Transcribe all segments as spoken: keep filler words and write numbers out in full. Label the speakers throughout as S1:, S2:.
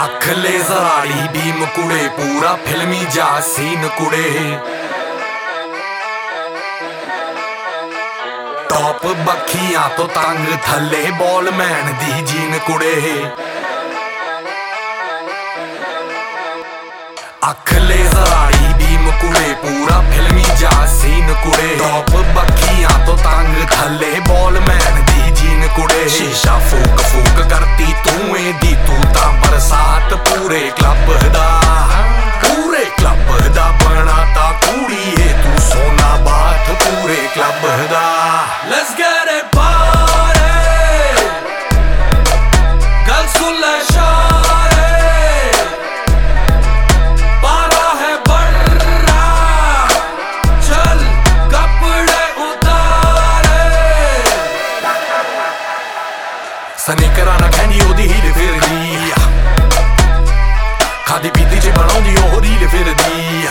S1: अख लेजर आड़ी बीम कुड़े पूरा फिल्मी जा सीन कुड़े टॉप बखियां तो तंग थले बॉल मैन दी जीन कुड़े अख लेजर आड़ी बीम कुड़े पूरा फिल्मी जा सीन कुड़े टॉप बखियां तो तंग थले बॉल मैन दी जीन कुड़े शीशा फूक फूक करती तू ए दी तू ता बरसात पूरे क्लब दा पूरे क्लब दा बनाता कुड़िए तू सोना बात पूरे क्लब दा Let's get it party गल सुन ले शारे पारा है बड़ा चल कपड़े उतारे सनीकरा ना कहनी ओदी हील फिरदी खादी पीती च बनाउंदी ओह रील फिरदी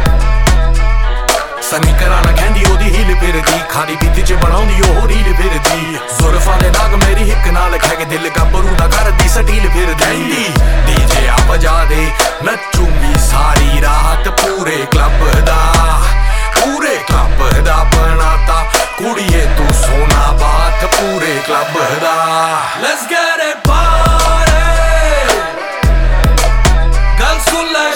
S1: सनीकरा ना कहंदी ओदी हील फिरदी खादी पीती च बनाउंदी ओह रील फिरदी जुल्फां दे नाग मेरी हिक नाल खै के दिल गब्बरू दा करदी सटील फिरदी डीजे आ बजा दे नचूंगी सारी रात पूरे क्लब दा पूरे क्लब दा बनाता कुड़िए तू सोना बात पूरे क्लब दा Let's get it party गल सुन ले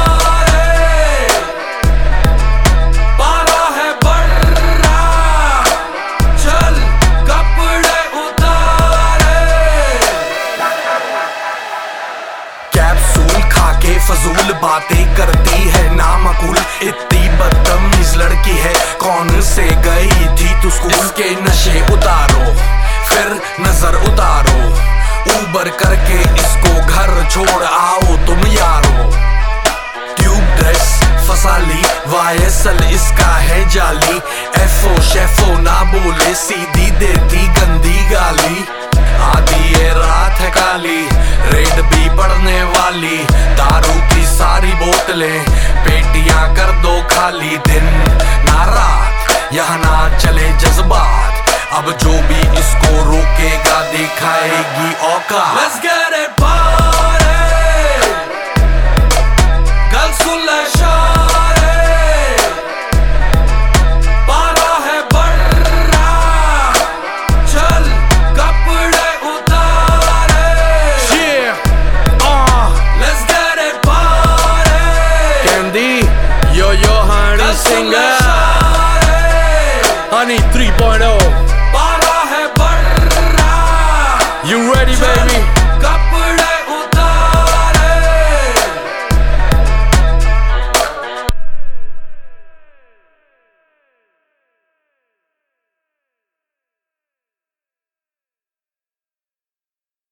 S1: फजूल बातें करती है नामकुल इतनी बदतमीज लड़की है कौन से गई थी तू स्कूल इसके नशे उतारो फिर नजर उतारो ऊबर करके इसको घर छोड़ आओ तुम यारो ट्यूब ड्रेस फसाली वायसल इसका है जाली एफो शेफो ना बोले सीधी देती गंदी गाली आधी ये रात है काली रेड भी पड़ने वाली दारू की सारी बोतलें पेटियां कर दो खाली दिन ना रात यहाँ ना चले जज्बात अब जो भी इसको रोकेगा दिखाएगी औकात Let's get it party गल सुन ले Singer Honey three point oh